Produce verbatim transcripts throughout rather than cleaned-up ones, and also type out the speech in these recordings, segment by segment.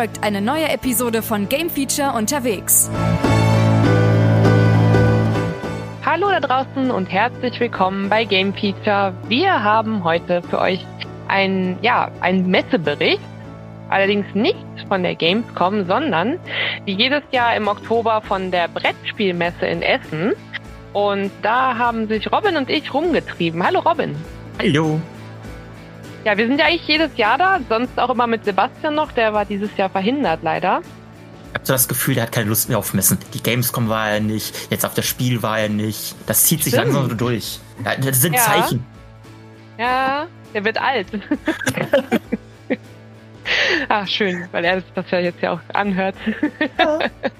folgt eine neue Episode von Game Feature unterwegs. Hallo da draußen und herzlich willkommen bei Game Feature. Wir haben heute für euch ein, ja, einen Messebericht, allerdings nicht von der Gamescom, sondern wie jedes Jahr im Oktober von der Brettspielmesse in Essen. Und da haben sich Robin und ich rumgetrieben. Hallo Robin. Hallo. Ja, wir sind ja eigentlich jedes Jahr da, sonst auch immer mit Sebastian noch, der war dieses Jahr verhindert leider. Ich habe so das Gefühl, der hat keine Lust mehr auf Messen. Die Gamescom war er nicht, jetzt auf das Spiel war er nicht. Das zieht sich Stimmt. langsam so durch. Das sind Ja. Zeichen. Ja, der wird alt. Ach, schön, weil er das, das ja jetzt ja auch anhört. Ja.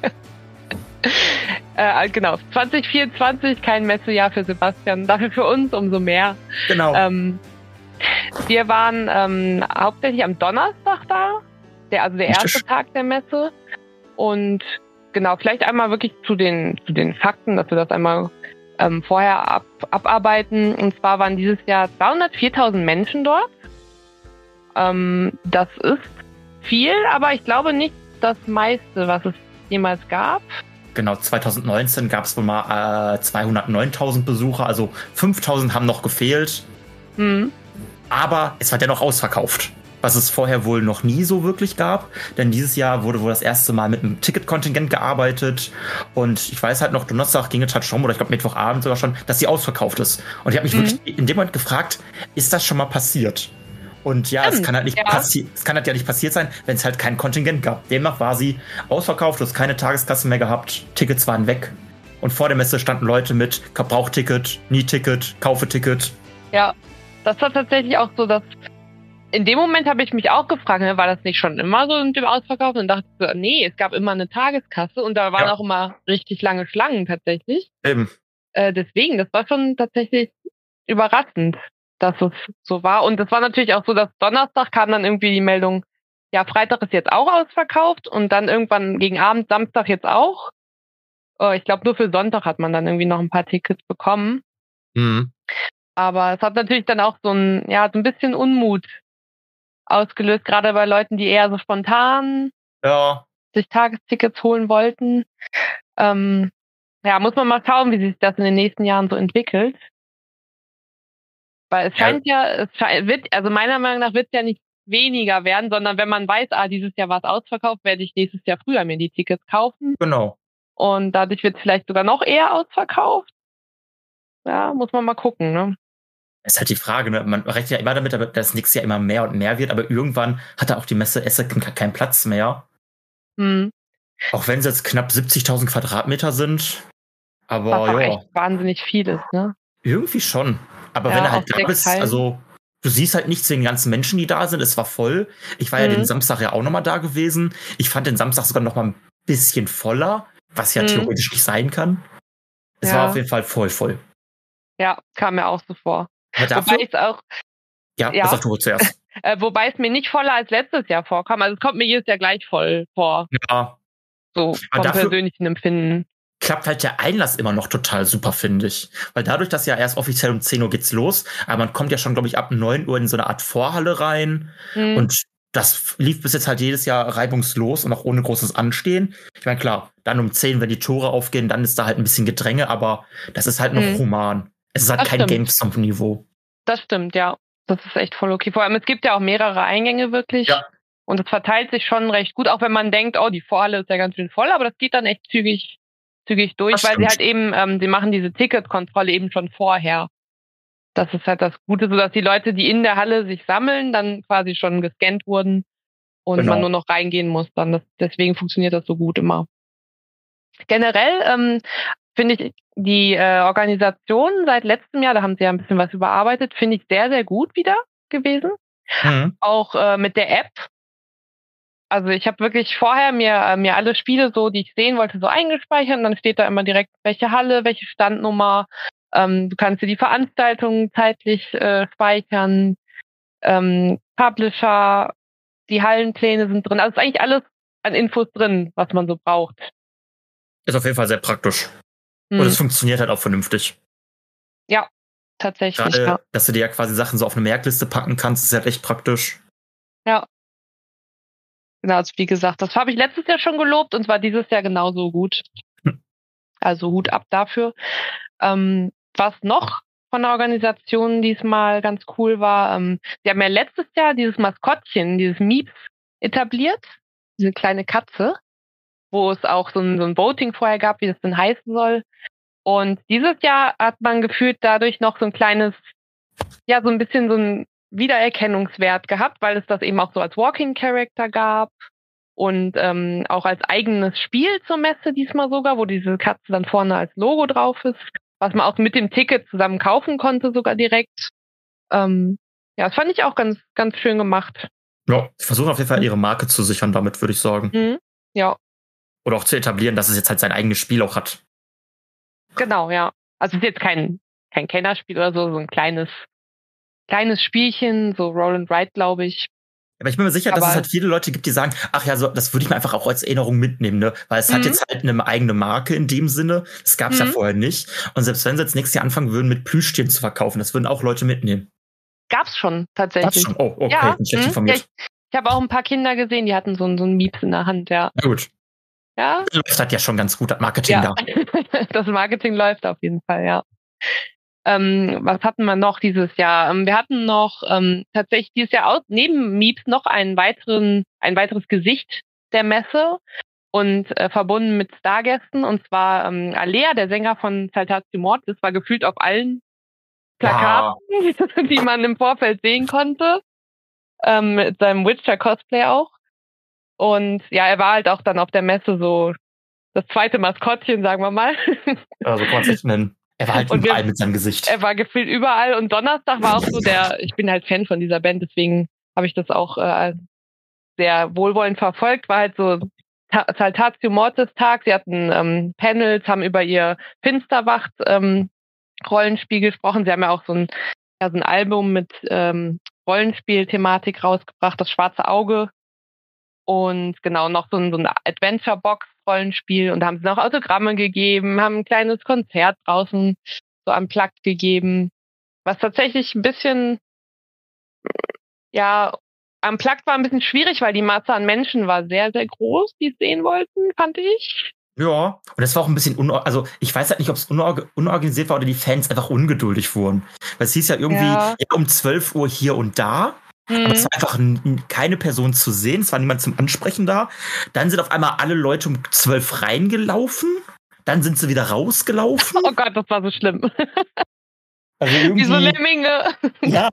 äh, genau, zwanzig vierundzwanzig, kein Messejahr für Sebastian, dafür für uns umso mehr. Genau. Ähm, wir waren ähm, hauptsächlich am Donnerstag da, der, also der erste Richtig. Tag der Messe. Und genau, vielleicht einmal wirklich zu den, zu den Fakten, dass wir das einmal ähm, vorher ab, abarbeiten. Und zwar waren dieses Jahr zweihundertviertausend Menschen dort. Ähm, das ist viel, aber ich glaube nicht das meiste, was es jemals gab. Genau, zwanzig neunzehn gab es wohl mal äh, zweihundertneuntausend Besucher, also fünftausend haben noch gefehlt. Hm. Aber es war dennoch ausverkauft, was es vorher wohl noch nie so wirklich gab. Denn dieses Jahr wurde wohl das erste Mal mit einem Ticketkontingent gearbeitet. Und ich weiß halt noch, Donnerstag ging es halt schon, oder ich glaube Mittwochabend sogar schon, dass sie ausverkauft ist. Und ich habe mich Mhm. wirklich in dem Moment gefragt, ist das schon mal passiert? Und ja, es Stimmt, kann halt nicht ja. passi- es kann halt ja nicht passiert sein, wenn es halt kein Kontingent gab. Demnach war sie ausverkauft, du hast keine Tageskasse mehr gehabt, Tickets waren weg. Und vor der Messe standen Leute mit Brauchticket, Nie-Ticket, Kaufe-Ticket. Ja, das war tatsächlich auch so, dass in dem Moment habe ich mich auch gefragt, ne, war das nicht schon immer so mit dem Ausverkauf? Und dachte so, nee, es gab immer eine Tageskasse und da waren Ja. auch immer richtig lange Schlangen tatsächlich. Eben. Äh, deswegen, das war schon tatsächlich überraschend, dass es so war. Und es war natürlich auch so, dass Donnerstag kam dann irgendwie die Meldung, ja, Freitag ist jetzt auch ausverkauft und dann irgendwann gegen Abend, Samstag jetzt auch. Äh, ich glaube, nur für Sonntag hat man dann irgendwie noch ein paar Tickets bekommen. Mhm. Aber es hat natürlich dann auch so ein, ja, so ein bisschen Unmut ausgelöst, gerade bei Leuten, die eher so spontan Ja. sich Tagestickets holen wollten. Ähm, ja, muss man mal schauen, wie sich das in den nächsten Jahren so entwickelt. Weil es Ja. scheint ja, es scheint, wird, also meiner Meinung nach wird es ja nicht weniger werden, sondern wenn man weiß, ah, dieses Jahr war es ausverkauft, werde ich nächstes Jahr früher mir die Tickets kaufen. Genau. Und dadurch wird es vielleicht sogar noch eher ausverkauft. Ja, muss man mal gucken, ne? Es ist halt die Frage, ne? Man rechnet ja immer damit, dass nächstes Jahr immer mehr und mehr wird, aber irgendwann hat da auch die Messe Essen keinen Platz mehr. Hm. Auch wenn es jetzt knapp siebzigtausend Quadratmeter sind. Aber Was auch ja, echt wahnsinnig viel ist, ne? irgendwie schon. Aber Ja, wenn du auf halt da sechs bist, Hallen. also du siehst halt nichts wegen den ganzen Menschen, die da sind. Es war voll. Ich war ja Mhm. den Samstag ja auch nochmal da gewesen. Ich fand den Samstag sogar nochmal ein bisschen voller, was ja Mhm. theoretisch nicht sein kann. Es Ja. war auf jeden Fall voll voll. Ja, kam mir auch so vor. Aber dafür, Wobei es auch, ja, ja. pass auf, du zuerst. äh, wobei es mir nicht voller als letztes Jahr vorkam. Also es kommt mir jedes Jahr gleich voll vor, Ja, so Aber vom dafür- persönlichen Empfinden. klappt halt der Einlass immer noch total super, finde ich. Weil dadurch, dass ja erst offiziell um zehn Uhr geht's los, aber man kommt ja schon, glaube ich, ab neun Uhr in so eine Art Vorhalle rein. Mhm. Und das lief bis jetzt halt jedes Jahr reibungslos und auch ohne großes Anstehen. Ich meine, klar, dann um zehn, wenn die Tore aufgehen, dann ist da halt ein bisschen Gedränge, aber das ist halt noch Mhm. human. Es ist halt Das kein stimmt. Gamescom-Niveau. Das stimmt, ja. Das ist echt voll okay. Vor allem, es gibt ja auch mehrere Eingänge wirklich. Ja. Und es verteilt sich schon recht gut, auch wenn man denkt, oh, die Vorhalle ist ja ganz schön voll, aber das geht dann echt zügig, zügig durch, Das weil sie stimmt. halt eben, ähm, sie machen diese Ticketkontrolle eben schon vorher. Das ist halt das Gute, sodass die Leute, die in der Halle sich sammeln, dann quasi schon gescannt wurden und Genau. man nur noch reingehen muss. Dann das, deswegen funktioniert das so gut immer. Generell ähm, finde ich die äh, Organisation seit letztem Jahr, da haben sie ja ein bisschen was überarbeitet, finde ich sehr, sehr gut wieder gewesen. Mhm. Auch äh, mit der App. Also ich habe wirklich vorher mir äh, mir alle Spiele so, die ich sehen wollte, so eingespeichert und dann steht da immer direkt, welche Halle, welche Standnummer. Ähm, du kannst dir die Veranstaltungen zeitlich äh, speichern. Ähm, Publisher, die Hallenpläne sind drin. Also ist eigentlich alles an Infos drin, was man so braucht. Ist auf jeden Fall sehr praktisch. Hm. Und es funktioniert halt auch vernünftig. Ja, tatsächlich. Gerade, Ja. dass du dir ja quasi Sachen so auf eine Merkliste packen kannst, ist halt echt praktisch. Ja. Genau, also wie gesagt, das habe ich letztes Jahr schon gelobt und war dieses Jahr genauso gut. Hm. Also Hut ab dafür. Ähm, was noch von der Organisation diesmal ganz cool war, ähm, sie haben ja letztes Jahr dieses Maskottchen, dieses Mieps etabliert, diese kleine Katze, wo es auch so ein, so ein Voting vorher gab, wie das denn heißen soll. Und dieses Jahr hat man gefühlt dadurch noch so ein kleines, ja, so ein bisschen so ein Wiedererkennungswert gehabt, weil es das eben auch so als Walking-Character gab und ähm, auch als eigenes Spiel zur Messe diesmal sogar, wo diese Katze dann vorne als Logo drauf ist, was man auch mit dem Ticket zusammen kaufen konnte sogar direkt. Ähm, ja, das fand ich auch ganz, ganz schön gemacht. Ja, sie versuchen auf jeden Fall ihre Marke zu sichern damit, würde ich sagen. Mhm. Ja. Oder auch zu etablieren, dass es jetzt halt sein eigenes Spiel auch hat. Genau, ja. Also es ist jetzt kein, kein Kennerspiel oder so, so ein kleines, kleines Spielchen, so Roll and Ride, glaube ich. Aber ich bin mir sicher, Aber dass es halt viele Leute gibt, die sagen, ach ja, so, das würde ich mir einfach auch als Erinnerung mitnehmen, ne? Weil es Mhm. hat jetzt halt eine eigene Marke in dem Sinne. Das gab es Mhm. ja vorher nicht. Und selbst wenn sie jetzt nächstes Jahr anfangen würden, mit Plüschtieren zu verkaufen, das würden auch Leute mitnehmen. Gab's schon, Gab's tatsächlich. schon? Oh, okay, Ja, ich bin schlecht mhm. informiert. Ja, ich ich habe auch ein paar Kinder gesehen, die hatten so, ein- so ein Mieps in der Hand, ja. Na gut. Ja, Das hat ja schon ganz gut das Marketing ja. da. Das Marketing läuft auf jeden Fall, ja. Ähm, was hatten wir noch dieses Jahr? Ähm, wir hatten noch ähm, tatsächlich dieses Jahr aus, neben Mieps noch einen weiteren, ein weiteres Gesicht der Messe und äh, verbunden mit Stargästen, und zwar ähm, Alea, der Sänger von Saltatio Mortis, war gefühlt auf allen Plakaten, die man im Vorfeld sehen konnte, ähm, mit seinem Witcher-Cosplay auch. Und ja, er war halt auch dann auf der Messe so das zweite Maskottchen, sagen wir mal. Also kann man es echt nennen. Er war halt Und überall wir- mit seinem Gesicht. Er war gefühlt überall, und Donnerstag war auch so der, ich bin halt Fan von dieser Band, deswegen habe ich das auch äh, sehr wohlwollend verfolgt, war halt so Ta- Saltatio Mortis Tag. Sie hatten ähm, Panels, haben über ihr Finsterwacht ähm, Rollenspiel gesprochen. Sie haben ja auch so ein, ja, so ein Album mit ähm, Rollenspiel-Thematik rausgebracht, das Schwarze Auge. Und genau, noch so ein, so ein Adventure-Box-Rollenspiel. Und da haben sie noch Autogramme gegeben, haben ein kleines Konzert draußen so am Plug gegeben. Was tatsächlich ein bisschen, ja, am Plug war ein bisschen schwierig, weil die Masse an Menschen war sehr, sehr groß, die es sehen wollten, fand ich. Ja, und das war auch ein bisschen, unor also ich weiß halt nicht, ob es unor unorganisiert war oder die Fans einfach ungeduldig wurden. Weil es hieß ja irgendwie Ja. ja, um zwölf Uhr hier und da. Hm. Aber es war einfach n- keine Person zu sehen, es war niemand zum Ansprechen da. Dann sind auf einmal alle Leute um zwölf reingelaufen. Dann sind sie wieder rausgelaufen. Oh Gott, das war so schlimm. Also Wie so irgendwie. Lemminge. Ja.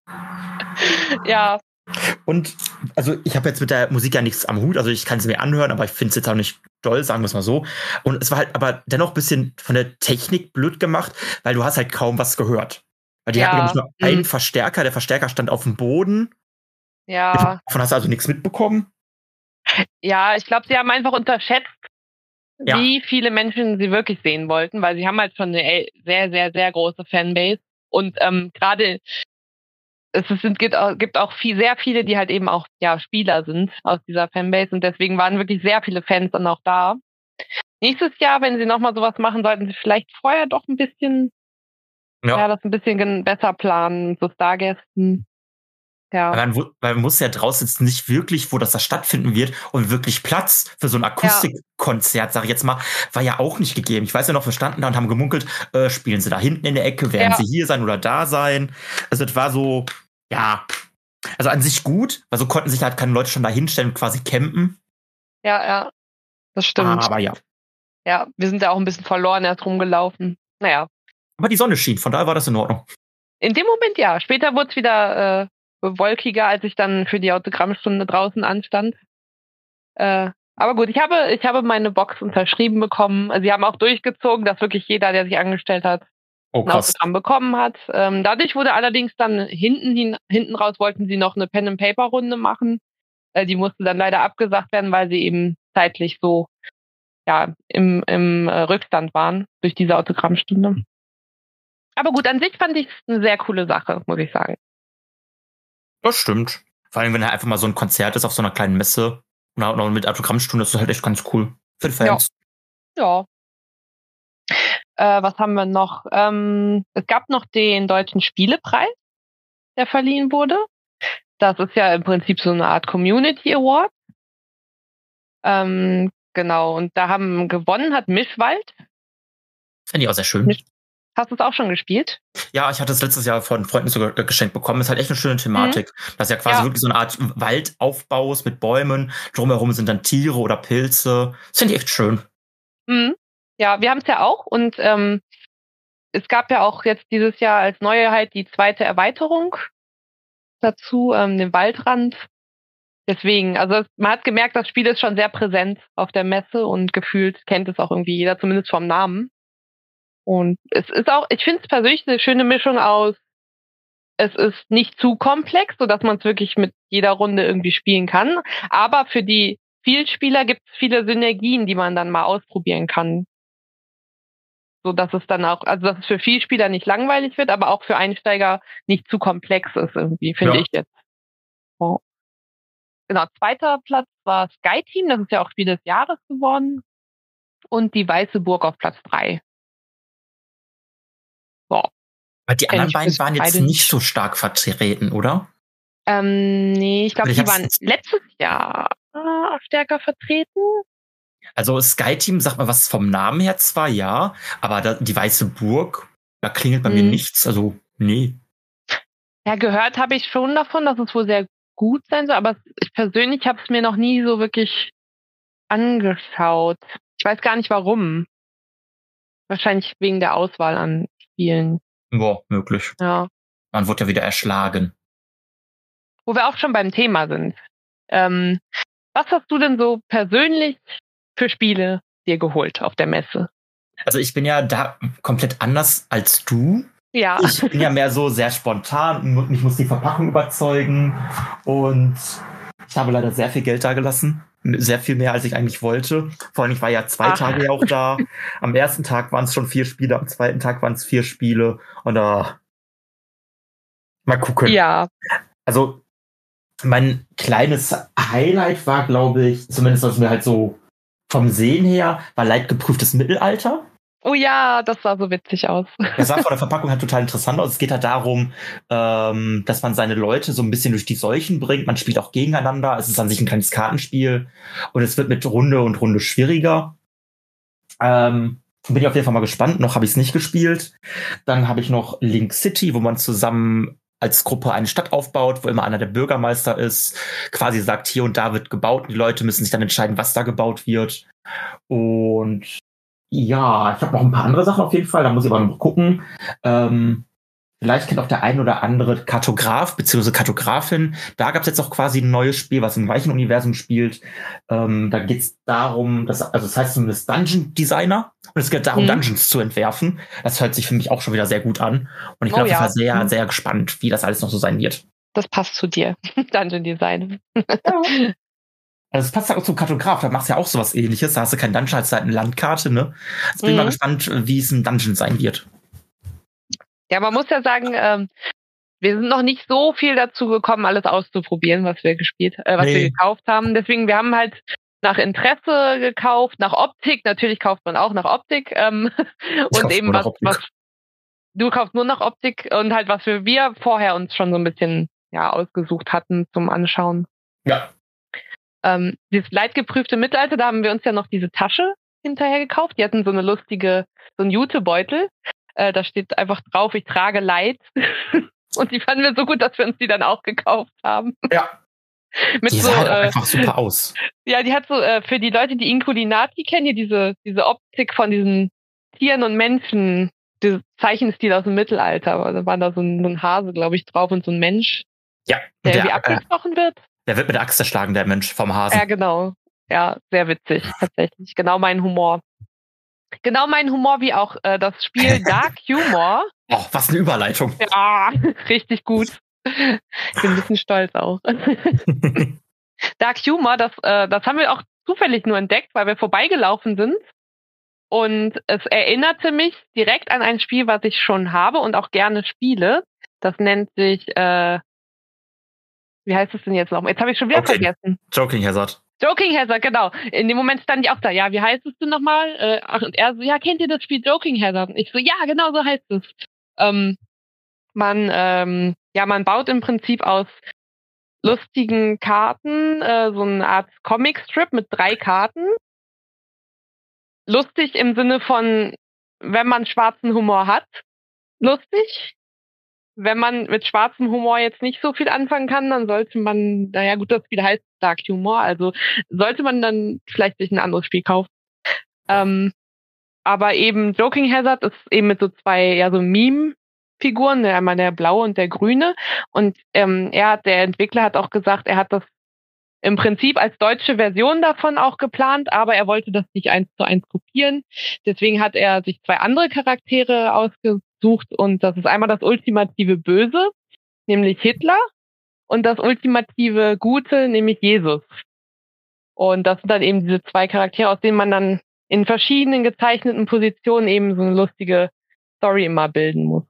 Ja, Und also ich habe jetzt mit der Musik ja nichts am Hut, also ich kann sie mir anhören, aber ich finde es jetzt auch nicht doll, sagen wir es mal so. Und es war halt aber dennoch ein bisschen von der Technik blöd gemacht, weil du hast halt kaum was gehört. Weil die Ja. hatten nämlich nur einen Mhm. Verstärker, der Verstärker stand auf dem Boden. ja. Davon hast du also nichts mitbekommen. Ja, ich glaube, sie haben einfach unterschätzt, Ja. wie viele Menschen sie wirklich sehen wollten, weil sie haben halt schon eine el- sehr, sehr, sehr große Fanbase. Und ähm, gerade es sind, gibt, auch, gibt auch viel, sehr viele, die halt eben auch ja Spieler sind aus dieser Fanbase, und deswegen waren wirklich sehr viele Fans dann auch da. Nächstes Jahr, wenn sie nochmal sowas machen, sollten sie vielleicht vorher doch ein bisschen, ja, Ja. das ein bisschen gen- besser planen, so Stargästen. Ja. Weil man, wu- weil man muss ja draußen jetzt nicht wirklich, wo das da stattfinden wird, und wirklich Platz für so ein Akustikkonzert, sag ich jetzt mal, war ja auch nicht gegeben. Ich weiß ja noch, wir standen da und haben gemunkelt, äh, spielen sie da hinten in der Ecke, werden Ja. sie hier sein oder da sein. Also es war so, ja, also an sich gut, weil so konnten sich halt keine Leute schon da hinstellen und quasi campen. Ja, ja. Das stimmt. Aber ja. Ja, wir sind ja auch ein bisschen verloren erst rumgelaufen. Naja. Aber die Sonne schien, von daher war das in Ordnung. In dem Moment ja. Später wurde es wieder äh, wolkiger, als ich dann für die Autogrammstunde draußen anstand. Äh, aber gut, ich habe, ich habe meine Box unterschrieben bekommen. Also sie haben auch durchgezogen, dass wirklich jeder, der sich angestellt hat, Oh, ein krass. Autogramm bekommen hat. Ähm, dadurch wurde allerdings dann hinten, hin, hinten raus wollten sie noch eine Pen-and-Paper-Runde machen. Äh, die musste dann leider abgesagt werden, weil sie eben zeitlich so ja im, im äh, Rückstand waren durch diese Autogrammstunde. Aber gut, an sich fand ich es eine sehr coole Sache, muss ich sagen. Das stimmt. Vor allem, wenn halt einfach mal so ein Konzert ist auf so einer kleinen Messe und auch noch mit Autogrammstunde, das ist halt echt ganz cool. Für die Fans. Ja. Äh, was haben wir noch? Ähm, es gab noch den Deutschen Spielepreis, der verliehen wurde. Das ist ja im Prinzip so eine Art Community Award. Ähm, genau, und da haben gewonnen hat Mischwald. Finde ich auch sehr schön. Misch- Hast du es auch schon gespielt? Ja, ich hatte es letztes Jahr von Freunden sogar äh, geschenkt bekommen. Ist halt echt eine schöne Thematik. Mhm. Das ist ja quasi Ja. wirklich so eine Art Waldaufbau ist mit Bäumen. Drumherum sind dann Tiere oder Pilze. Das finde ich echt schön. Mhm. Ja, wir haben es ja auch. Und ähm, es gab ja auch jetzt dieses Jahr als Neuheit die zweite Erweiterung dazu, ähm, den Waldrand. Deswegen, also man hat gemerkt, das Spiel ist schon sehr präsent auf der Messe und gefühlt kennt es auch irgendwie jeder, zumindest vom Namen. Und es ist auch, ich finde es persönlich eine schöne Mischung aus, es ist nicht zu komplex, sodass man es wirklich mit jeder Runde irgendwie spielen kann. Aber für die Vielspieler gibt es viele Synergien, die man dann mal ausprobieren kann. So dass es dann auch, also dass es für Vielspieler nicht langweilig wird, aber auch für Einsteiger nicht zu komplex ist irgendwie, finde Ja. ich jetzt. Oh. Genau, zweiter Platz war Sky Team, das ist ja auch Spiel des Jahres geworden. Und die Weiße Burg auf Platz drei. Boah. Aber die anderen beiden waren jetzt beide nicht so stark vertreten, oder? Ähm, nee, ich glaube, die waren letztes Jahr äh, stärker vertreten. Also Sky Team, sagt mal was vom Namen her zwar, ja, aber da, die Weiße Burg, da klingelt bei hm. mir nichts, also nee. Ja, gehört habe ich schon davon, dass es wohl sehr gut sein soll, aber ich persönlich habe es mir noch nie so wirklich angeschaut. Ich weiß gar nicht warum. Wahrscheinlich wegen der Auswahl an Spielen. Boah, möglich. Ja. Man wird ja wieder erschlagen. Wo wir auch schon beim Thema sind. Ähm, was hast du denn so persönlich für Spiele dir geholt auf der Messe? Also ich bin ja da komplett anders als du. Ja. Ich bin ja mehr so sehr spontan. Ich muss die Verpackung überzeugen. Und ich habe leider sehr viel Geld da gelassen. Sehr viel mehr, als ich eigentlich wollte. Vor allem, ich war ja zwei Ach. Tage ja auch da. Am ersten Tag waren es schon vier Spiele, am zweiten Tag waren es vier Spiele. Und da mal gucken. Ja. Also mein kleines Highlight war, glaube ich, zumindest was mir halt so vom Sehen her, war leidgeprüftes Mittelalter. Oh ja, das sah so witzig aus. Das sah von der Verpackung halt total interessant aus. Es geht halt darum, ähm, dass man seine Leute so ein bisschen durch die Seuchen bringt. Man spielt auch gegeneinander. Es ist an sich ein kleines Kartenspiel. Und es wird mit Runde und Runde schwieriger. Ähm, bin ich auf jeden Fall mal gespannt. Noch habe ich es nicht gespielt. Dann habe ich noch Link City, wo man zusammen als Gruppe eine Stadt aufbaut, wo immer einer der Bürgermeister ist, quasi sagt, hier und da wird gebaut. Und die Leute müssen sich dann entscheiden, was da gebaut wird. Und ja, ich habe noch ein paar andere Sachen auf jeden Fall, da muss ich aber noch gucken. Ähm, vielleicht kennt auch der ein oder andere Kartograf bzw. Kartografin. Da gab es jetzt auch quasi ein neues Spiel, was im gleichen Universum spielt. Ähm, da geht es darum, dass, also das heißt zumindest Dungeon Designer. Und es geht darum, mhm. Dungeons zu entwerfen. Das hört sich für mich auch schon wieder sehr gut an. Und ich bin oh, auf jeden ja. Fall sehr, mhm. sehr gespannt, wie das alles noch so sein wird. Das passt zu dir, Dungeon Design. Ja. Also es passt ja auch zum Kartograf, da machst du ja auch sowas ähnliches. Da hast du kein Dungeon, hast halt eine Landkarte, ne? Jetzt bin ich mhm. mal gespannt, wie es ein Dungeon sein wird. Ja, man muss ja sagen, ähm, wir sind noch nicht so viel dazu gekommen, alles auszuprobieren, was wir gespielt, äh, was nee. wir gekauft haben. Deswegen, wir haben halt nach Interesse gekauft, nach Optik. Natürlich kauft man auch nach Optik. Ähm, und eben was, was, du kaufst nur nach Optik und halt was wir, wir vorher uns schon so ein bisschen, ja, ausgesucht hatten zum Anschauen. Ja. Ähm, dieses leidgeprüfte Mittelalter, da haben wir uns ja noch diese Tasche hinterher gekauft. Die hatten so eine lustige, so einen Jutebeutel. Äh, da steht einfach drauf, ich trage Leid. Und die fanden wir so gut, dass wir uns die dann auch gekauft haben. Ja. Mit die so, sah halt äh, auch einfach super aus. Ja, die hat so, äh, für die Leute, die Inculinati kennen, hier diese, diese Optik von diesen Tieren und Menschen, dieses Zeichenstil aus dem Mittelalter. Da war da so ein, so ein Hase, glaube ich, drauf und so ein Mensch, ja, der, der irgendwie abgestochen äh, wird. Der wird mit der Axt erschlagen, der Mensch vom Hasen. Ja, genau. Ja, sehr witzig, tatsächlich. Genau mein Humor. Genau mein Humor wie auch äh, das Spiel Dark Humor. Oh, was eine Überleitung. Ja, richtig gut. Ich bin ein bisschen stolz auch. Dark Humor, das, äh, das haben wir auch zufällig nur entdeckt, weil wir vorbeigelaufen sind. Und es erinnerte mich direkt an ein Spiel, was ich schon habe und auch gerne spiele. Das nennt sich... Äh, Wie heißt es denn jetzt noch? Jetzt habe ich schon wieder okay. vergessen. Joking Hazard. Joking Hazard, genau. In dem Moment stand ich auch da. Ja, wie heißt es denn nochmal? Äh, und er so, ja, kennt ihr das Spiel Joking Hazard? Und ich so, ja, genau so heißt es. Ähm, man, ähm, ja, man baut im Prinzip aus lustigen Karten, äh, so eine Art Comic-Strip mit drei Karten. Lustig im Sinne von, wenn man schwarzen Humor hat, lustig. Wenn man mit schwarzem Humor jetzt nicht so viel anfangen kann, dann sollte man, naja gut, das Spiel heißt Dark Humor, also sollte man dann vielleicht sich ein anderes Spiel kaufen. Ähm, aber eben Joking Hazard ist eben mit so zwei, ja so Meme-Figuren, einmal der blaue und der grüne. Und ähm, er hat, der Entwickler hat auch gesagt, er hat das im Prinzip als deutsche Version davon auch geplant, aber er wollte das nicht eins zu eins kopieren. Deswegen hat er sich zwei andere Charaktere ausgesucht und das ist einmal das ultimative Böse, nämlich Hitler, und das ultimative Gute, nämlich Jesus. Und das sind dann eben diese zwei Charaktere, aus denen man dann in verschiedenen gezeichneten Positionen eben so eine lustige Story immer bilden muss.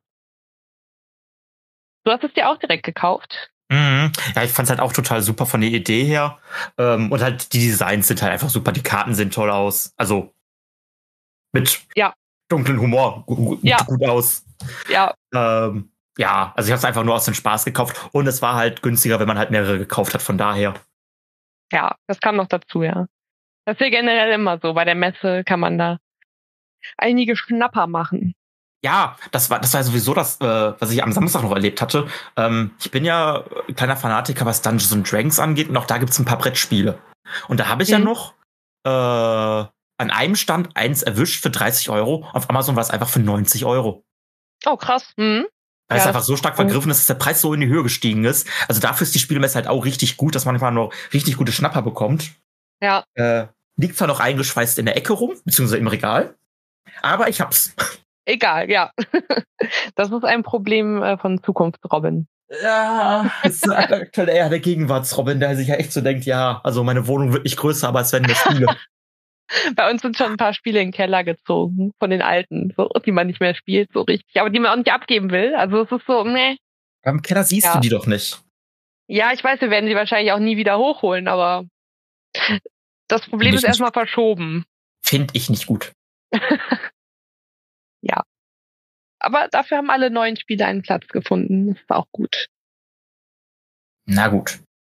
Du hast es dir auch direkt gekauft? Mhm. Ja, ich fand's halt auch total super von der Idee her. Ähm, und halt die Designs sind halt einfach super. Die Karten sehen toll aus. Also mit ja. dunklen Humor gut, ja. gut aus. Ja. Ähm, ja, also ich habe es einfach nur aus dem Spaß gekauft. Und es war halt günstiger, wenn man halt mehrere gekauft hat. Von daher. Ja, das kam noch dazu, ja. Das ist ja generell immer so. Bei der Messe kann man da einige Schnapper machen. Ja, das war das war sowieso das, äh, was ich am Samstag noch erlebt hatte. Ähm, ich bin ja kleiner Fanatiker, was Dungeons and Dragons angeht, und auch da gibt's ein paar Brettspiele. Und da habe ich mhm. ja noch äh, an einem Stand eins erwischt für dreißig Euro. Auf Amazon war es einfach für neunzig Euro. Oh, krass. Mhm. Weil ja, es einfach so stark vergriffen ist, dass der Preis so in die Höhe gestiegen ist. Also dafür ist die Spielemesse halt auch richtig gut, dass man einfach noch richtig gute Schnapper bekommt. Ja. Äh, liegt zwar noch eingeschweißt in der Ecke rum, beziehungsweise im Regal, aber ich hab's. Egal, ja. Das ist ein Problem äh, von Zukunfts-Robin. Ja, das ist aktuell eher der Gegenwarts-Robin, der sich ja echt so denkt, ja, also meine Wohnung wird nicht größer, aber es werden mehr Spiele. Bei uns sind schon ein paar Spiele in den Keller gezogen, von den alten, so, die man nicht mehr spielt, so richtig, aber die man auch nicht abgeben will. Also es ist so, ne. Beim Keller siehst ja. du die doch nicht. Ja, ich weiß, wir werden sie wahrscheinlich auch nie wieder hochholen, aber das Problem ist erstmal verschoben. Finde ich nicht gut. Ja. Aber dafür haben alle neuen Spiele einen Platz gefunden. Das ist auch gut. Na gut.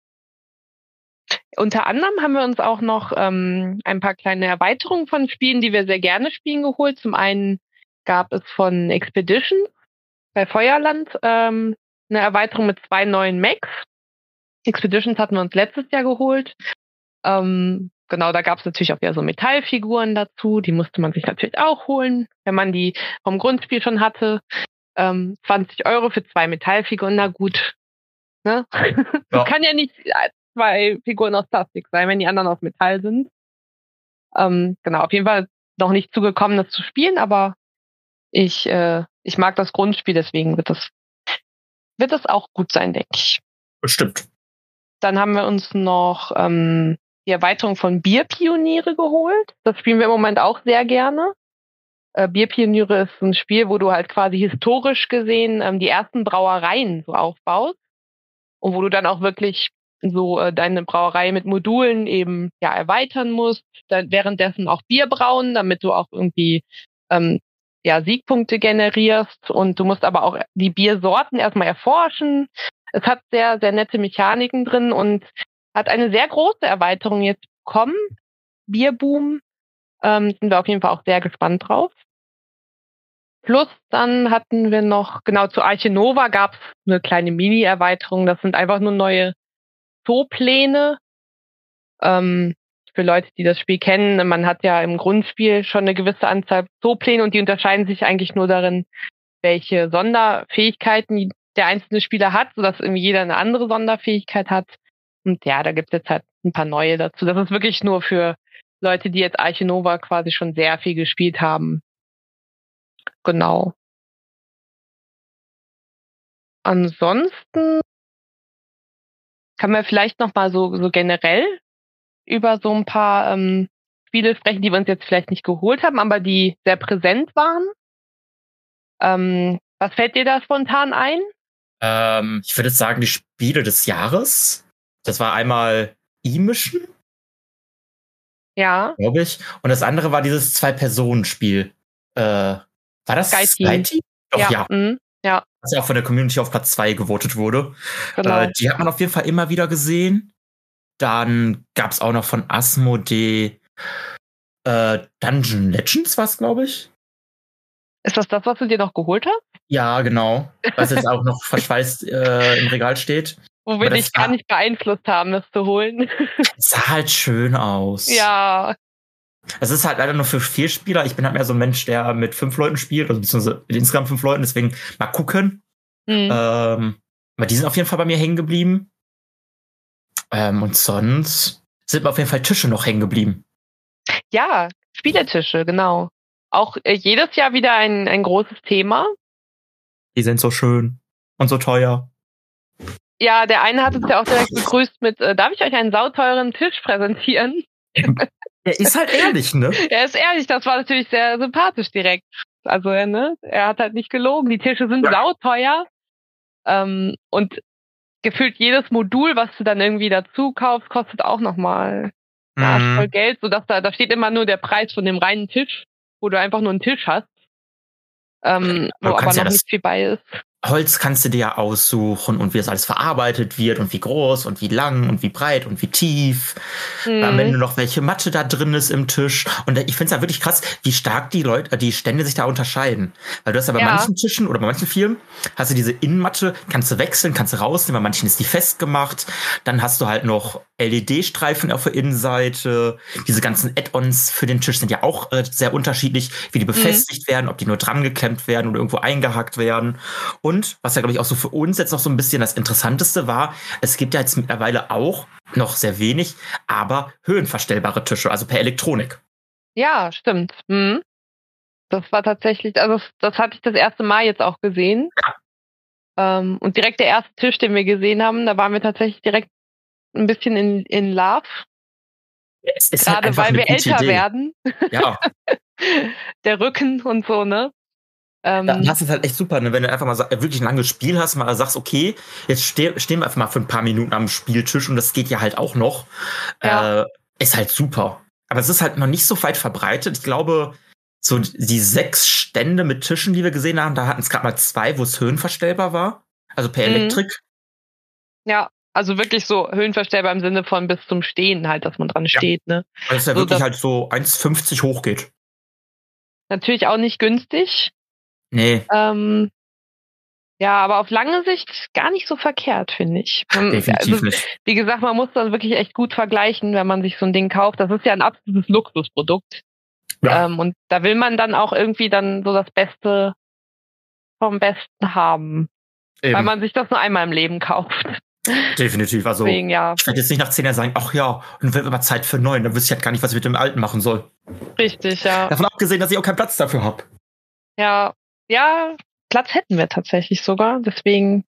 Unter anderem haben wir uns auch noch ähm, ein paar kleine Erweiterungen von Spielen, die wir sehr gerne spielen, geholt. Zum einen gab es von Expedition bei Feuerland ähm, eine Erweiterung mit zwei neuen Mechs. Expeditions hatten wir uns letztes Jahr geholt. Ähm, genau, da gab es natürlich auch wieder so Metallfiguren dazu. Die musste man sich natürlich auch holen, wenn man die vom Grundspiel schon hatte. Ähm, zwanzig Euro für zwei Metallfiguren, na gut. Ne? Ja. Das kann ja nicht zwei Figuren aus Plastik sein, wenn die anderen aus Metall sind. Ähm, genau, auf jeden Fall noch nicht zugekommen, das zu spielen, aber ich, äh, ich mag das Grundspiel, deswegen wird das, wird das auch gut sein, denke ich. Bestimmt. Dann haben wir uns noch ähm, die Erweiterung von Bierpioniere geholt. Das spielen wir im Moment auch sehr gerne. Äh, Bierpioniere ist ein Spiel, wo du halt quasi historisch gesehen ähm, die ersten Brauereien so aufbaust und wo du dann auch wirklich so äh, deine Brauerei mit Modulen eben ja erweitern musst, dann währenddessen auch Bier brauen, damit du auch irgendwie ähm, ja Siegpunkte generierst, und du musst aber auch die Biersorten erstmal erforschen. Es hat sehr, sehr nette Mechaniken drin und hat eine sehr große Erweiterung jetzt bekommen. Bierboom. Ähm, sind wir auf jeden Fall auch sehr gespannt drauf. Plus dann hatten wir noch, genau zu Arche Nova gab es eine kleine Mini-Erweiterung. Das sind einfach nur neue Zoopläne. Ähm, für Leute, die das Spiel kennen, man hat ja im Grundspiel schon eine gewisse Anzahl Zoopläne und die unterscheiden sich eigentlich nur darin, welche Sonderfähigkeiten der einzelne Spieler hat, sodass irgendwie jeder eine andere Sonderfähigkeit hat. Und ja, da gibt es jetzt halt ein paar neue dazu. Das ist wirklich nur für Leute, die jetzt Arche Nova quasi schon sehr viel gespielt haben. Genau. Ansonsten kann man vielleicht noch mal so, so generell über so ein paar ähm, Spiele sprechen, die wir uns jetzt vielleicht nicht geholt haben, aber die sehr präsent waren. Ähm, was fällt dir da spontan ein? Ähm, ich würde sagen, die Spiele des Jahres. Das war einmal E-Mission. Ja. Glaube ich. Und das andere war dieses Zwei-Personen-Spiel. Äh, war das Sky Team? Sky Team? Doch, ja. ja. Mm, ja. Was ja auch von der Community auf Platz zwei gewotet wurde. Genau. Äh, die hat man auf jeden Fall immer wieder gesehen. Dann gab's auch noch von Asmodee äh, Dungeon Legends, was glaube ich. Ist das das, was du dir noch geholt hast? Ja, genau. Was jetzt auch noch verschweißt äh, im Regal steht. Wo wir dich gar nicht beeinflusst haben, das zu holen. Sah halt schön aus. Ja. Es ist halt leider nur für vier Spieler. Ich bin halt mehr so ein Mensch, der mit fünf Leuten spielt, also beziehungsweise mit insgesamt fünf Leuten, deswegen mal gucken. Mhm. Ähm, aber die sind auf jeden Fall bei mir hängen geblieben. Ähm, und sonst sind mir auf jeden Fall Tische noch hängen geblieben. Ja, Spieletische, genau. Auch äh, jedes Jahr wieder ein, ein großes Thema. Die sind so schön und so teuer. Ja, der eine hat uns ja auch direkt begrüßt mit, äh, darf ich euch einen sauteuren Tisch präsentieren? Er ist halt ehrlich, ne? Er ist ehrlich, das war natürlich sehr sympathisch direkt. Also, ne, er hat halt nicht gelogen. Die Tische sind ja sauteuer. Ähm, und gefühlt jedes Modul, was du dann irgendwie dazu kaufst, kostet auch nochmal eine Arsch voll Geld, sodass da, da steht immer nur der Preis von dem reinen Tisch, wo du einfach nur einen Tisch hast, ähm, wo aber noch ja nicht viel bei ist. Holz kannst du dir ja aussuchen und wie das alles verarbeitet wird und wie groß und wie lang und wie breit und wie tief. Mhm. Am Ende noch welche Matte da drin ist im Tisch. Und ich finde es ja wirklich krass, wie stark die Leute, die Stände sich da unterscheiden. Weil du hast ja bei ja. manchen Tischen oder bei manchen Firmen hast du diese Innenmatte, kannst du wechseln, kannst du rausnehmen, bei manchen ist die festgemacht. Dann hast du halt noch L E D-Streifen auf der Innenseite. Diese ganzen Add-ons für den Tisch sind ja auch äh, sehr unterschiedlich, wie die befestigt mhm. werden, ob die nur dran geklemmt werden oder irgendwo eingehakt werden. Und Und, was ja, glaube ich, auch so für uns jetzt noch so ein bisschen das Interessanteste war, es gibt ja jetzt mittlerweile auch noch sehr wenig, aber höhenverstellbare Tische, also per Elektronik. Ja, stimmt. Mhm. Das war tatsächlich, also das, das hatte ich das erste Mal jetzt auch gesehen. Ja. Ähm, und direkt der erste Tisch, den wir gesehen haben, da waren wir tatsächlich direkt ein bisschen in, in Love. Es ist Gerade halt weil wir älter Idee. werden. Ja. Der Rücken und so, ne? Ähm, da hast du es halt echt super, ne? Wenn du einfach mal wirklich ein langes Spiel hast, mal sagst, okay, jetzt ste- stehen wir einfach mal für ein paar Minuten am Spieltisch und das geht ja halt auch noch. Ja. Äh, ist halt super. Aber es ist halt noch nicht so weit verbreitet. Ich glaube, so die sechs Stände mit Tischen, die wir gesehen haben, da hatten es gerade mal zwei, wo es höhenverstellbar war. Also per mhm. Elektrik. Ja, also wirklich so höhenverstellbar im Sinne von bis zum Stehen halt, dass man dran ja. steht, ne? Weil es ja so, wirklich halt so eins fünfzig hoch geht. Natürlich auch nicht günstig. Nee. Ähm, ja, aber auf lange Sicht gar nicht so verkehrt, finde ich. Definitiv also, nicht. Wie gesagt, man muss das wirklich echt gut vergleichen, wenn man sich so ein Ding kauft. Das ist ja ein absolutes Luxusprodukt. Ja. Ähm, und da will man dann auch irgendwie dann so das Beste vom Besten haben. Eben. Weil man sich das nur einmal im Leben kauft. Definitiv. Also, Deswegen, ja. Ich werde jetzt nicht nach zehn Jahren sagen, ach ja, und wird immer Zeit für neun. Dann wüsste ich halt gar nicht, was ich mit dem Alten machen soll. Richtig, ja. Davon abgesehen, dass ich auch keinen Platz dafür habe. Ja. Ja, Platz hätten wir tatsächlich sogar. Deswegen,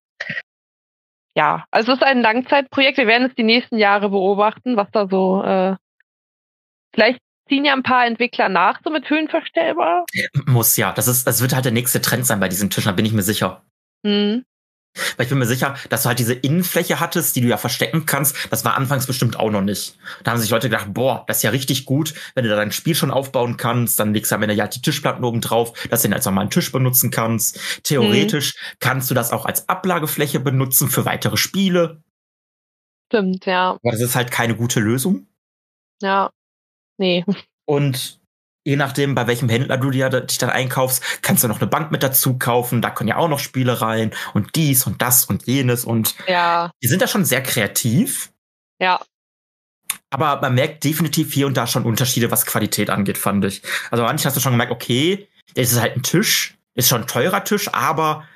ja, also es ist ein Langzeitprojekt. Wir werden es die nächsten Jahre beobachten, was da so, äh, vielleicht ziehen ja ein paar Entwickler nach, so mit höhenverstellbar. Muss ja. Das ist, das wird halt der nächste Trend sein bei diesen Tischen, da bin ich mir sicher. Mhm. Weil ich bin mir sicher, dass du halt diese Innenfläche hattest, die du ja verstecken kannst. Das war anfangs bestimmt auch noch nicht. Da haben sich Leute gedacht, boah, das ist ja richtig gut, wenn du da dein Spiel schon aufbauen kannst. Dann legst du am Ende ja halt die Tischplatten oben drauf, dass du den als normalen Tisch benutzen kannst. Theoretisch hm. kannst du das auch als Ablagefläche benutzen für weitere Spiele. Stimmt, ja. Aber das ist halt keine gute Lösung. Ja, nee. Und je nachdem, bei welchem Händler du dir dich dann einkaufst, kannst du noch eine Bank mit dazu kaufen. Da können ja auch noch Spiele rein und dies und das und jenes. Und ja. Die sind da schon sehr kreativ. Ja. Aber man merkt definitiv hier und da schon Unterschiede, was Qualität angeht, fand ich. Also manchmal hast du schon gemerkt, okay, es ist halt ein Tisch, ist schon ein teurer Tisch, aber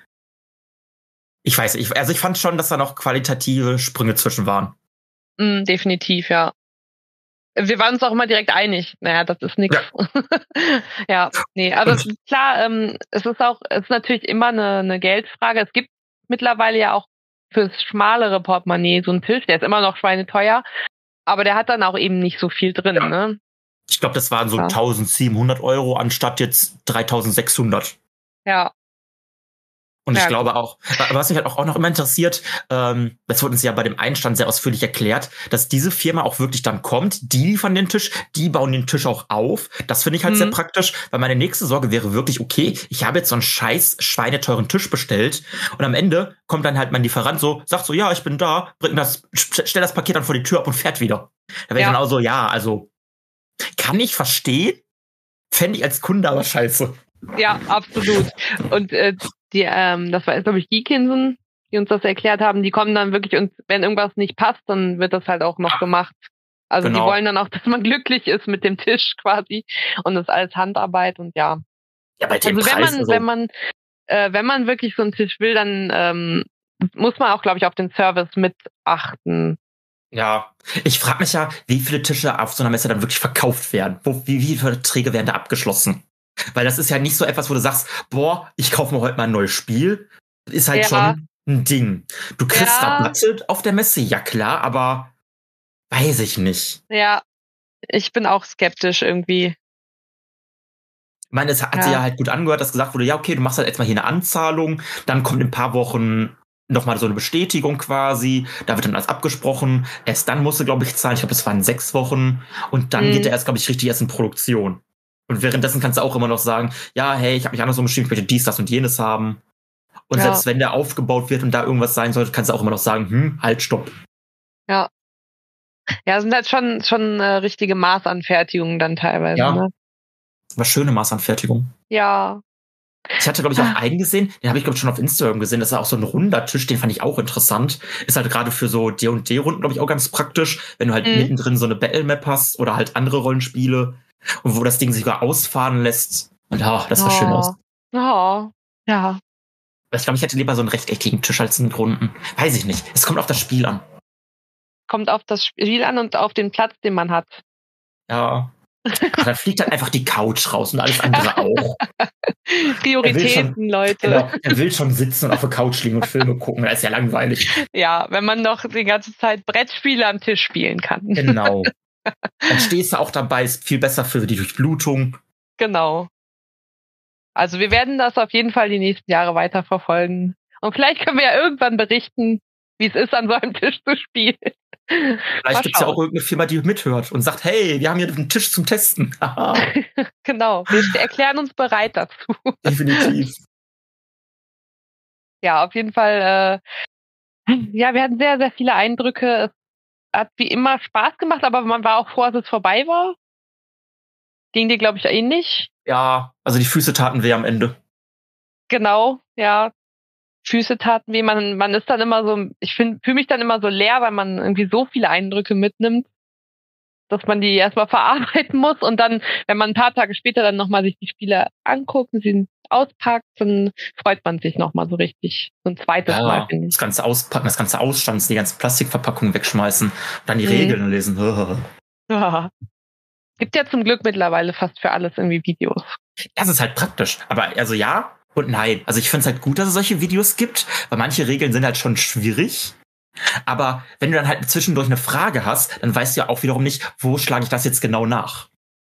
ich weiß nicht, also ich fand schon, dass da noch qualitative Sprünge zwischen waren. Mm, definitiv, ja. Wir waren uns auch immer direkt einig. Naja, das ist nichts. Ja. ja, nee, also und? klar, ähm, es ist auch, es ist natürlich immer eine, eine Geldfrage. Es gibt mittlerweile ja auch fürs schmalere Portemonnaie so einen Tisch, der ist immer noch schweineteuer, aber der hat dann auch eben nicht so viel drin, ja. ne? Ich glaube, das waren so ja. eintausendsiebenhundert Euro anstatt jetzt dreitausendsechshundert. Ja. Und Ja, ich glaube auch, was mich halt auch, auch noch immer interessiert, ähm, das wurde uns ja bei dem Einstand sehr ausführlich erklärt, dass diese Firma auch wirklich dann kommt, die liefern den Tisch, die bauen den Tisch auch auf. Das finde ich halt Mhm. sehr praktisch, weil meine nächste Sorge wäre wirklich, okay, ich habe jetzt so einen scheiß schweineteuren Tisch bestellt und am Ende kommt dann halt mein Lieferant so, sagt so, ja, ich bin da, bring das, stell das Paket dann vor die Tür ab und fährt wieder. Da wäre ich Ja. dann auch so, ja, also kann ich verstehen, fände ich als Kunde aber scheiße. Ja, absolut. Und äh, die, ähm, das war, glaube ich, Geekinsen, die uns das erklärt haben, die kommen dann wirklich und wenn irgendwas nicht passt, dann wird das halt auch noch gemacht. Also Genau. die wollen dann auch, dass man glücklich ist mit dem Tisch quasi und das alles Handarbeit und ja. Ja, bei dem Also wenn Preis, man, also, wenn man, äh, wenn man wirklich so einen Tisch will, dann ähm, muss man auch, glaube ich, auf den Service mit achten. ja, ich frage mich ja, wie viele Tische auf so einer Messe dann wirklich verkauft werden. Wo, wie, wie viele Verträge werden da abgeschlossen? Weil das ist ja nicht so etwas, wo du sagst, boah, ich kaufe mir heute mal ein neues Spiel. Das ist halt Ja. schon ein Ding. Du kriegst Ja. Rabatte auf der Messe, ja klar, aber weiß ich nicht. Ja, ich bin auch skeptisch irgendwie. Ich meine, es hat Ja. sich ja halt gut angehört, dass gesagt wurde, ja, okay, du machst halt jetzt mal hier eine Anzahlung, dann kommt in ein paar Wochen nochmal so eine Bestätigung quasi, da wird dann alles abgesprochen, erst dann musst du, glaube ich, zahlen, ich glaube, das waren sechs Wochen und dann Mhm. geht er erst, glaube ich, richtig erst in Produktion. Und währenddessen kannst du auch immer noch sagen, ja, hey, ich habe mich andersrum bestimmt, ich möchte dies, das und jenes haben. Und Ja. selbst wenn der aufgebaut wird und da irgendwas sein sollte, kannst du auch immer noch sagen, hm, halt, stopp. Ja. Ja, sind halt schon, schon äh, richtige Maßanfertigungen dann teilweise, Ja. ne? War schöne Maßanfertigung. Ja. Ich hatte, glaube ich, auch Ah. einen gesehen, den habe ich, glaube ich, schon auf Instagram gesehen. Das ist auch so ein runder Tisch, den fand ich auch interessant. Ist halt gerade für so D und D-Runden, glaube ich, auch ganz praktisch, wenn du halt Mhm. mittendrin so eine Battle-Map hast oder halt andere Rollenspiele und wo das Ding sich sogar ausfahren lässt. Und ja, das sah schön aus. Oh. Ja. Ich glaube, ich hätte lieber so einen rechteckigen Tisch als einen runden. Weiß ich nicht. Es kommt auf das Spiel an. Kommt auf das Spiel an und auf den Platz, den man hat. Ja. Aber dann fliegt halt einfach die Couch raus und alles andere auch. Prioritäten, Leute. Genau, er will schon sitzen und auf der Couch liegen und Filme gucken. Das ist ja langweilig. Ja, wenn man noch die ganze Zeit Brettspiele am Tisch spielen kann. Genau. Dann stehst du auch dabei, ist viel besser für die Durchblutung. Genau. Also wir werden das auf jeden Fall die nächsten Jahre weiter verfolgen. Und vielleicht können wir ja irgendwann berichten, wie es ist, an so einem Tisch zu spielen. Vielleicht gibt es ja auch irgendeine Firma, die mithört und sagt, hey, wir haben hier einen Tisch zum Testen. Genau, wir erklären uns bereit dazu. Definitiv. Ja, auf jeden Fall. Äh, ja, wir hatten sehr, sehr viele Eindrücke. Es hat wie immer Spaß gemacht, aber man war auch froh, als es vorbei war. Ging dir, glaube ich, ähnlich. Ja, also die Füße taten weh am Ende. Genau, ja. Füße taten weh. Man, man ist dann immer so, ich fühle mich dann immer so leer, weil man irgendwie so viele Eindrücke mitnimmt, dass man die erstmal verarbeiten muss und dann, wenn man ein paar Tage später dann nochmal sich die Spiele anguckt und sie auspackt, dann freut man sich nochmal so richtig. So ein zweites Ja, Mal, finde ich. das ganze Auspacken, das ganze Ausstanzen, die ganzen Plastikverpackungen wegschmeißen und dann die Mhm. Regeln lesen. Ja. Gibt ja zum Glück mittlerweile fast für alles irgendwie Videos. Das ist halt praktisch. Aber also ja und nein. Also ich finde es halt gut, dass es solche Videos gibt, weil manche Regeln sind halt schon schwierig. Aber wenn du dann halt zwischendurch eine Frage hast, dann weißt du ja auch wiederum nicht, wo schlage ich das jetzt genau nach.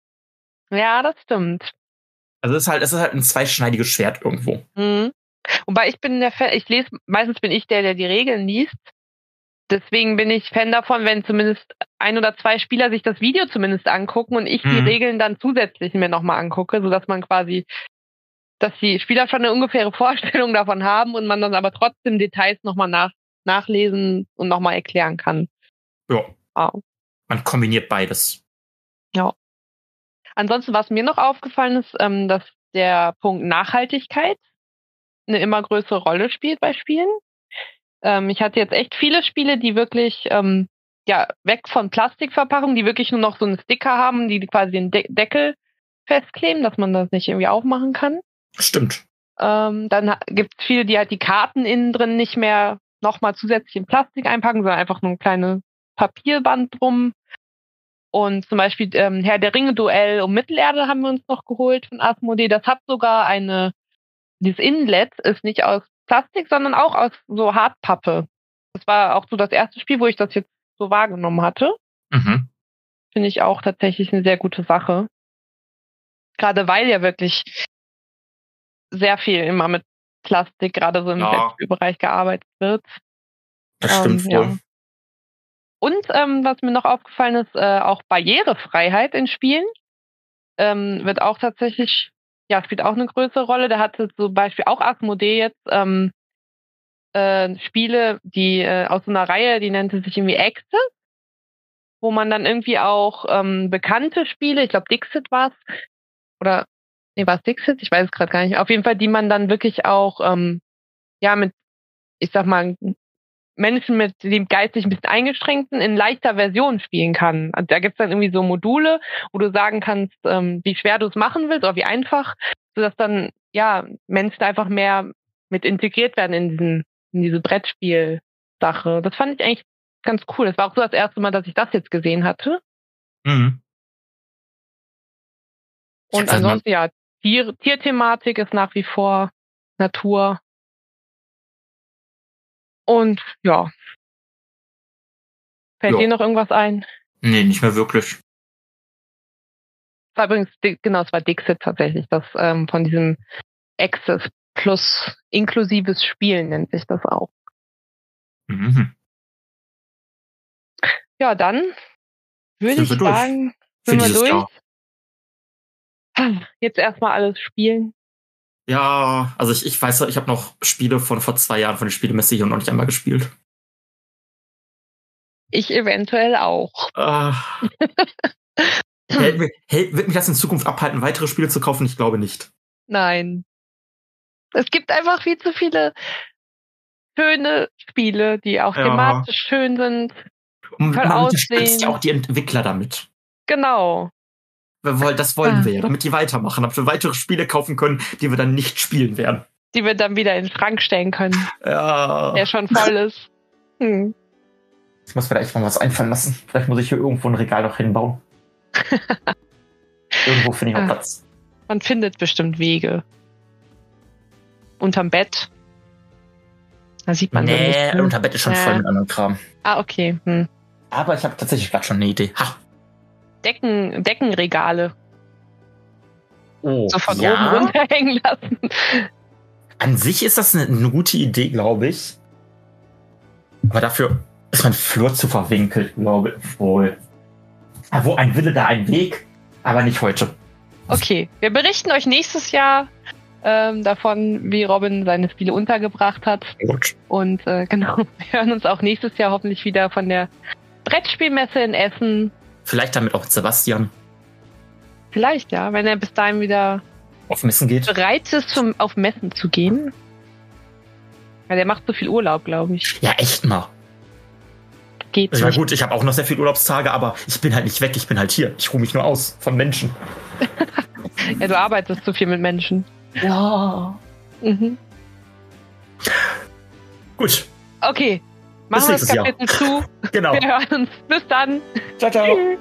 Ja, das stimmt. Also es ist halt, es ist halt ein zweischneidiges Schwert irgendwo. Mhm. Wobei ich bin der Fan, ich lese, meistens bin ich der, der die Regeln liest. Deswegen bin ich Fan davon, wenn zumindest ein oder zwei Spieler sich das Video zumindest angucken und ich die Mhm. Regeln dann zusätzlich mir nochmal angucke, sodass man quasi, dass die Spieler schon eine ungefähre Vorstellung davon haben und man dann aber trotzdem Details nochmal nach, nachlesen und nochmal erklären kann. Ja. Wow. Man kombiniert beides. Ja. Ansonsten, was mir noch aufgefallen ist, ähm, dass der Punkt Nachhaltigkeit eine immer größere Rolle spielt bei Spielen. Ähm, ich hatte jetzt echt viele Spiele, die wirklich ähm, ja weg von Plastikverpackungen, die wirklich nur noch so einen Sticker haben, die quasi den De- Deckel festkleben, dass man das nicht irgendwie aufmachen kann. Stimmt. Ähm, dann gibt es viele, die halt die Karten innen drin nicht mehr nochmal zusätzlich in Plastik einpacken, sondern einfach nur ein kleines Papierband drum. Und zum Beispiel ähm, Herr der Ringe Duell um Mittelerde haben wir uns noch geholt von Asmodee. Das hat sogar eine, dieses Inlet ist nicht aus Plastik, sondern auch aus so Hartpappe. Das war auch so das erste Spiel, wo ich das jetzt so wahrgenommen hatte. Mhm. Finde ich auch tatsächlich eine sehr gute Sache. Gerade weil ja wirklich sehr viel immer mit Plastik gerade so im Ja. Brettspielbereich gearbeitet wird. Das stimmt Ähm, wohl. ja. Und ähm, was mir noch aufgefallen ist, äh, auch Barrierefreiheit in Spielen ähm, wird auch tatsächlich, ja, spielt auch eine größere Rolle. Da hatte zum Beispiel auch Asmodee jetzt ähm, äh, Spiele, die äh, aus so einer Reihe, die nannte sich irgendwie Access, wo man dann irgendwie auch ähm, bekannte Spiele, ich glaube Dixit war es, oder, nee, war es Dixit? Ich weiß es gerade gar nicht. Auf jeden Fall, die man dann wirklich auch, ähm, ja, mit, ich sag mal, Menschen mit dem geistig ein bisschen eingeschränkten in leichter Version spielen kann. Also da gibt's dann irgendwie so Module, wo du sagen kannst, ähm, wie schwer du es machen willst oder wie einfach, sodass dann ja Menschen einfach mehr mit integriert werden in diesen in diese Brettspiel-Sache. Das fand ich eigentlich ganz cool. Das war auch so das erste Mal, dass ich das jetzt gesehen hatte. Mhm. Und Ja, ansonsten ja, Tier, Tierthematik ist nach wie vor Natur. Und ja. Fällt Ja. dir noch irgendwas ein? Nee, nicht mehr wirklich. War übrigens, Di- genau, es war Dixit tatsächlich, das ähm, von diesem Access plus inklusives Spielen nennt sich das auch. Mhm. Ja, dann würde Sind ich wir durch sagen, für sind wir dieses durch. Jahr. Jetzt erstmal alles spielen. Ja, also ich, ich weiß, ich habe noch Spiele von vor zwei Jahren von der Spielemesse hier noch nicht einmal gespielt. Ich eventuell auch. Äh, hält, mir- hält, wird mich das in Zukunft abhalten, weitere Spiele zu kaufen? Ich glaube nicht. Nein. Es gibt einfach viel zu viele schöne Spiele, die auch Ja. thematisch schön sind. Und Toll man unterstützt aussehen. ja auch die Entwickler damit. Genau. Wir wollen, das wollen Ah. wir ja, damit die weitermachen, damit wir weitere Spiele kaufen können, die wir dann nicht spielen werden. Die wir dann wieder in den Schrank stellen können, Ja. der schon voll ist. Hm. Ich muss mir da echt mal was einfallen lassen. Vielleicht muss ich hier irgendwo ein Regal noch hinbauen. Irgendwo finde ich noch Ah. Platz. Man findet bestimmt Wege. Unterm Bett. Da sieht man so Nee, nicht, ne? unter Bett ist schon Ja. voll mit anderem Kram. Ah, okay. Hm. Aber ich habe tatsächlich gerade schon eine Idee. Ha. Decken, Deckenregale. Oh, So von ja. oben runterhängen lassen. An sich ist das eine, eine gute Idee, glaube ich. Aber dafür ist mein Flur zu verwinkelt, glaube ich. Wohl. Ah, wo ein Wille, da ein Weg. Aber nicht heute. Okay, wir berichten euch nächstes Jahr ähm, davon, wie Robin seine Spiele untergebracht hat. Gut. Und äh, genau, wir hören uns auch nächstes Jahr hoffentlich wieder von der Brettspielmesse in Essen. Vielleicht damit auch mit Sebastian Vielleicht, ja, wenn er bis dahin wieder auf Messen geht. bereit ist, zum, auf Messen zu gehen. Ja, der macht so viel Urlaub, glaube ich. Ja, echt mal. Geht Ich meine, nicht. gut, ich habe auch noch sehr viele Urlaubstage, aber ich bin halt nicht weg, ich bin halt hier. Ich ruhe mich nur aus von Menschen. Ja, du arbeitest zu viel mit Menschen. Ja. Mhm. Gut, Okay, Bis machen wir das nächstes Jahr. Kapitel zu. genau. Wir hören uns. Bis dann. Ciao, ciao. Tschüss.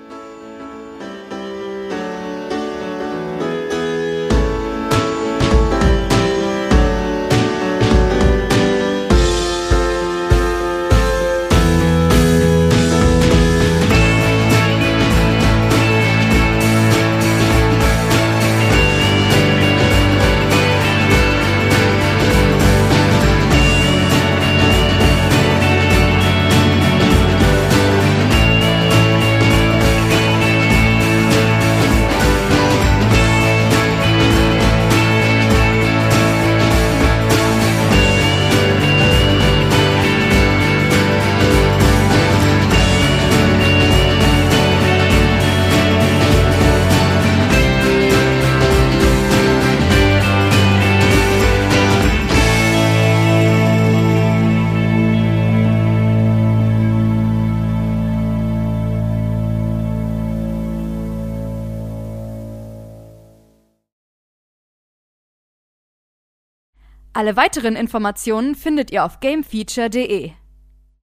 Alle weiteren Informationen findet ihr auf gamefeature punkt de.